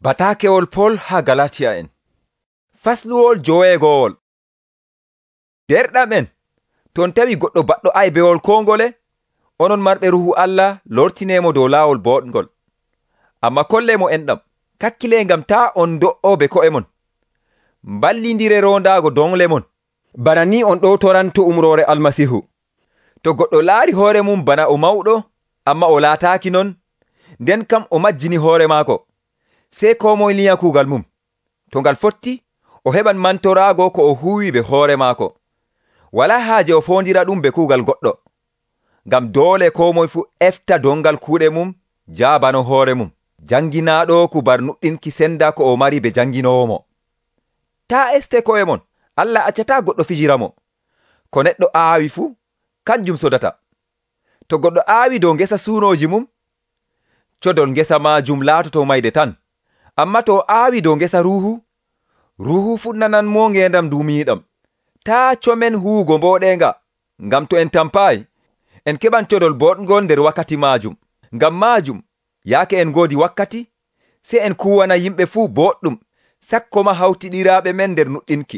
Batakewol Pol ha Galatiya en. Fasluwol joweegowol. Derɗaɓen, ton tawi goɗɗo baɗɗo aybewol ko ngole, onon marɓe ruhu Allah lortinemo dow laawol boɗngol. Amma kollemo enɗam, kakkile ngam ta on do'oɓe ko'e mon. Ballindire rondaago dongle mon. Bana ni on ɗowtoranto umrore Almasihu. To goɗɗo laari hoore mum bana o mawɗo, amma o laataaki non, nden kam o majjini hoore maako. Sey ko moye liya kuugal mum. To ngal fotti, o heɓan mantoraago ko o huwi be hoore maako. Wala haaje o fondira ɗum be kuugal goɗɗo. Ngam doole ko moye fu efta dongal kuuɗe mum, jaabano hoore mum. Janginaɗo kubar nuɗɗinki senda ko o mari be janginowo mo. Ta este ko'e mon, Allah accata goɗɗo fijira mo. Ko neɗɗo aawi fu, kanjum sodata. To goɗɗo aawi dow ngesa suunoji mum, codol ngesa majum laatoto mayde tan. Amma to aawi dow ngesa ruhu fuɗnanan mo ngendam dumiɗam. Ta comen huugo mboɗenga, ngam to en tampayi, en keɓan codol boɗngol nder wakkati majum. Ngam majum, yaake en godi wakkati, se en kuwana yimɓe fu boɗɗum, sakko ma hawtiɗiraɓe men nder nuɗɗinki.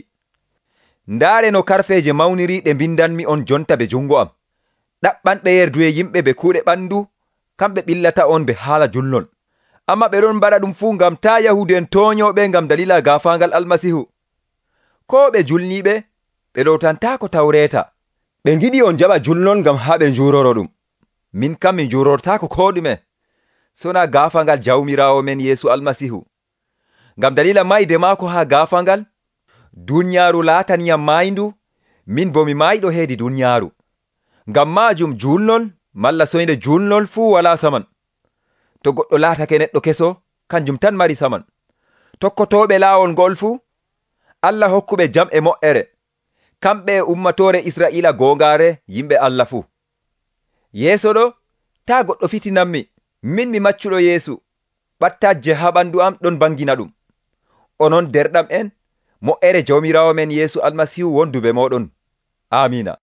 Ndaare no karfeje mawniri ɗe mbindanmi on jonta be jungo am. Ɗaɓɓanɓe yerduye yimɓe be kuuɗe ɓandu, kamɓe ɓillata on be haala julnol. Amma ɓe ɗon mbaɗa ɗum fu ngam ta Yahudu en toñoɓe ngam dalila gafangal Almasihu. Ko ɓe julniɓe, ɓe ɗowtantako tawreta. Ɓe ngiɗi on jaɓa julnol ngam ha ɓe njuroro ɗum. Min kam mi njurortako ko ɗume, sona gafangal jawmirawo men Yesu Almasihu. Ngam dalila mayde maako ha gafangal, duniyaaru laataniyam mayndu, min bo mi mayɗo hedi duniyaaru. Ngam majum julnol, malla soyde julnol fu wala saman. To goɗɗo laatake neɗɗo keso, kanjum tan mari saman. Tokkotoɓe laawol ngol fu, Allah hokkuɓe jam e mo'ere. Kamɓe ummatore Israila gongare, yimɓe Allah fu. Yeeso ɗo, ta goɗɗo fitinanmi, min mi maccuɗo Yeesu. Ɓattaje ha ɓandu am ɗon bangina ɗum. Onon derɗam en, mo'ere jawmirawo men Yeesu Almasihu wondu be moɗon. Amina.